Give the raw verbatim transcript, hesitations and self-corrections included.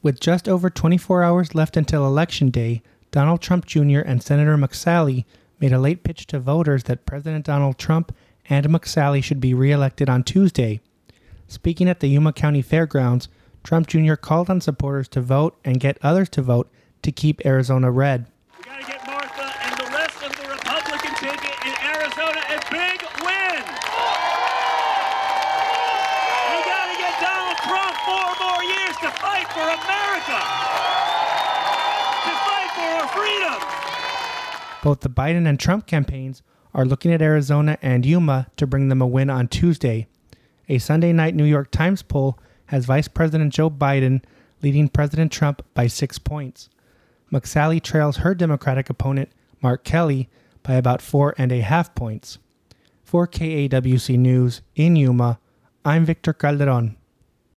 With just over twenty-four hours left until Election Day, Donald Trump Junior and Senator McSally made a late pitch to voters that President Donald Trump and McSally should be reelected on Tuesday. Speaking at the Yuma County Fairgrounds, Trump Junior called on supporters to vote and get others to vote to keep Arizona red. We got to get Martha and the rest of the Republican ticket in Arizona a big win. We got to get Donald Trump four more years to fight for America, to fight for our freedom. Both the Biden and Trump campaigns are looking at Arizona and Yuma to bring them a win on Tuesday. A Sunday night New York Times poll has Vice President Joe Biden leading President Trump by six points. McSally trails her Democratic opponent, Mark Kelly, by about four and a half points. For K A W C News in Yuma, I'm Victor Calderon.